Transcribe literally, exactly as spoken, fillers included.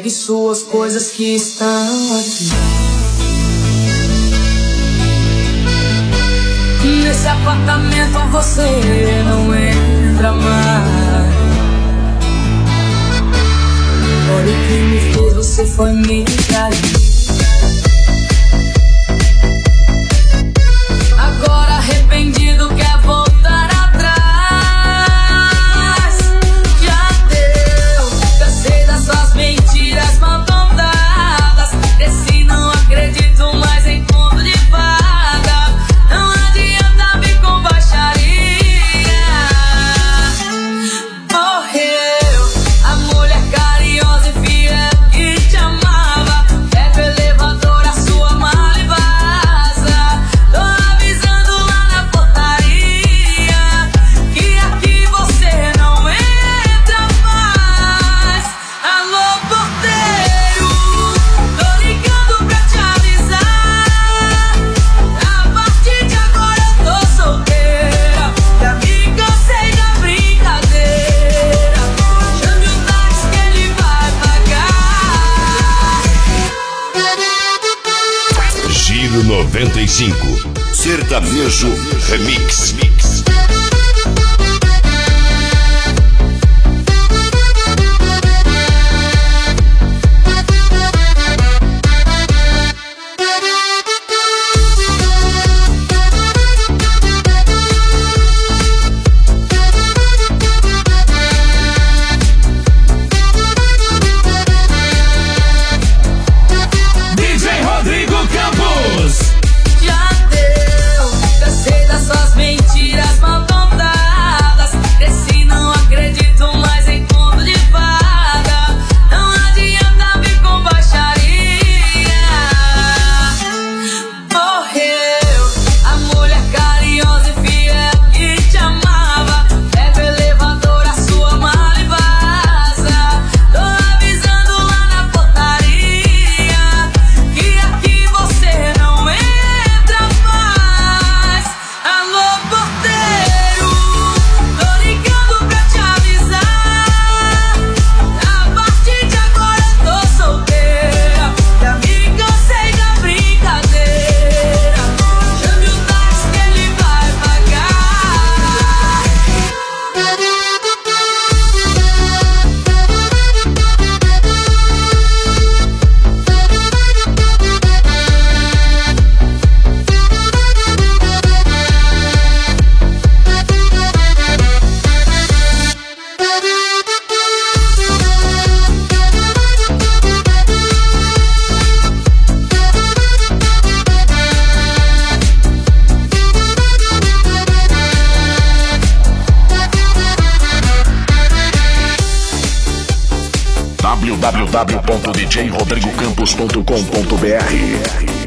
Pegue suas coisas que estão aqui. Nesse apartamento você não entra mais. Olha o que me fez, você foi me trair. Agora arrependido quer voltar atrás. Já deu, cansei das suas mentiras mal contadas. Cresci, não acredito mais em conto de fada. Não adianta vir com baixaria. Morreu a mulher carinhosa e fiel que te amava. Pega o elevador, a sua mala e vaza. Tô avisando lá na portaria que aqui você não entra mais. Alô, porteiro, tô ligando pra te avisar. A partir de agora eu tô solteira. Já me cansei da brincadeira. Chame o táxi que ele vai pagar. Giro noventa e cinco. Sertanejo Remix. D J Rodrigo Campos. Já deu, cansei das suas mentiras mal contadas. Cresci, não acredito mais em conto de fada. Não adianta vir com baixaria. Morreu a mulher carinhosa e fiel que te amava. Pega o elevador, a sua mala e vaza. Tô avisando lá na portaria que aqui você não entra mais. Alô, porteiro, tô ligando pra te avisar. A partir de agora eu tô solteira. Já me cansei da brincadeira. Chame o táxi que ele vai pagar. w w w ponto d j rodrigo campos ponto com ponto b r